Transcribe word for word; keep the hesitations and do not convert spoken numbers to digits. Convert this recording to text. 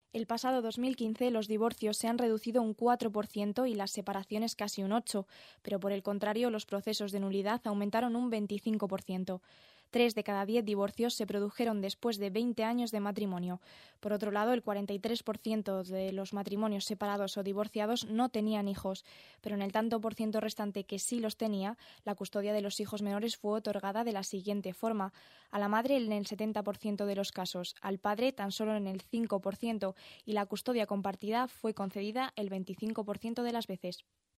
El pasado dos mil quince los divorcios se han reducido un cuatro por ciento y las separaciones casi un ocho por ciento, pero por el contrario los procesos de nulidad aumentaron un veinticinco por ciento. Tres de cada diez divorcios se produjeron después de veinte años de matrimonio. Por otro lado, el cuarenta y tres por ciento de los matrimonios separados o divorciados no tenían hijos, pero en el tanto por ciento restante que sí los tenía, la custodia de los hijos menores fue otorgada de la siguiente forma: a la madre en el setenta por ciento de los casos, al padre tan solo en el cinco por ciento y la custodia compartida fue concedida el veinticinco por ciento de las veces.